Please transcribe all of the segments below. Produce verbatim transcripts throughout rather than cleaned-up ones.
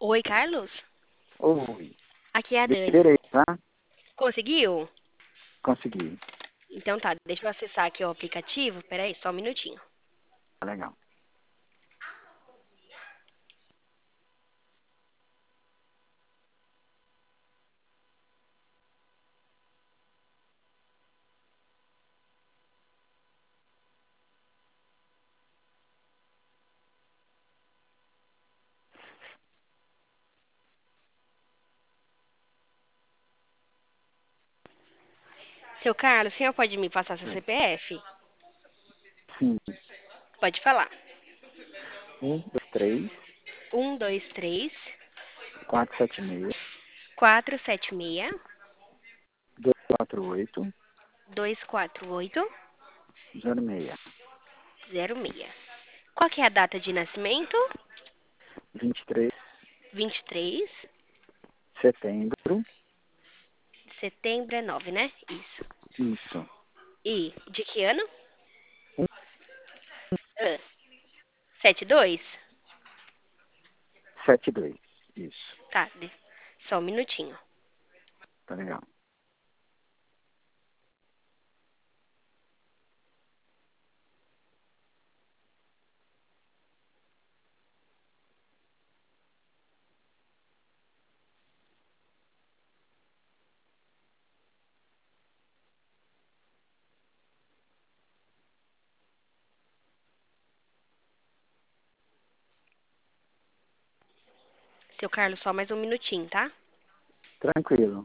Oi, Carlos? Oi. Aqui é a Dani. Liberei, tá? Conseguiu? Consegui. Então tá, deixa eu acessar aqui o aplicativo. Peraí, só um minutinho. Tá legal. Seu Carlos, o senhor pode me passar seu Oi. C P F? Sim. Pode falar. Um, dois, três, Um, dois, três, quatro, sete, seis, quatro, sete, seis, dois, quatro, oito, dois, quatro, oito, zero, seis. zero, seis. Qual que é a data de nascimento? vinte e três Vinte e três. de setembro. Setembro é nove, né? Isso. Isso. E de que ano? Um, Ah, sete dois. sete, dois. Isso. Tá, de- só um minutinho. Tá legal. Seu Carlos, só mais um minutinho, tá? Tranquilo.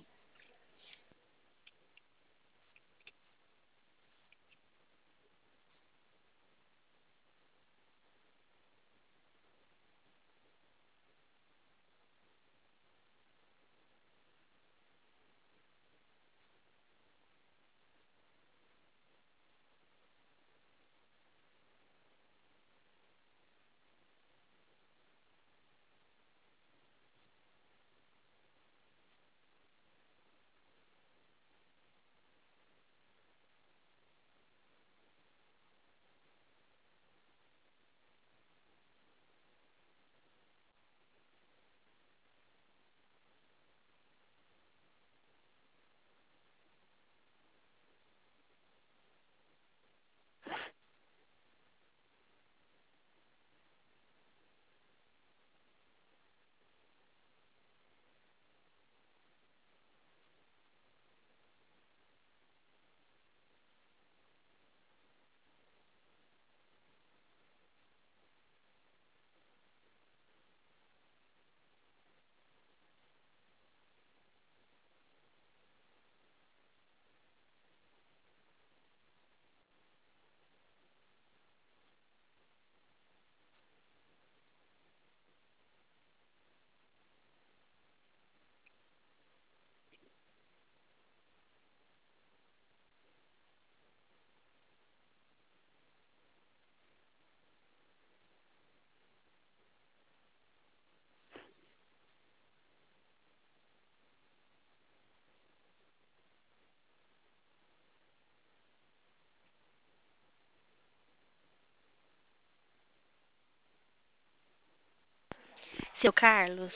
Seu Carlos,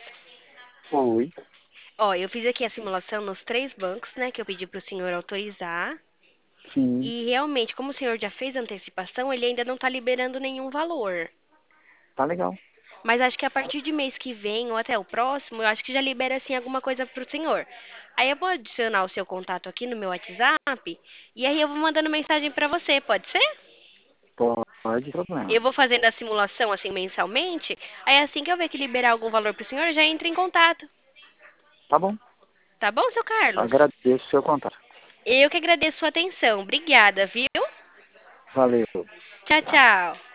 Oi. ó, eu fiz aqui a simulação nos três bancos, né, que eu pedi pro senhor autorizar. Sim. E realmente, como o senhor já fez a antecipação, ele ainda não tá liberando nenhum valor. Tá legal. Mas acho que a partir de mês que vem ou até o próximo, eu acho que já libera assim alguma coisa pro senhor. Aí eu vou adicionar o seu contato aqui no meu WhatsApp e aí eu vou mandando mensagem pra você, pode ser? Pode, Eu problema. vou fazendo a simulação assim mensalmente, aí assim que eu ver que liberar algum valor pro senhor, eu já entro em contato. Tá bom. Tá bom, seu Carlos? Agradeço o seu contato. Eu que agradeço sua atenção. Obrigada, viu? Valeu. Tchau, Tchau. tchau.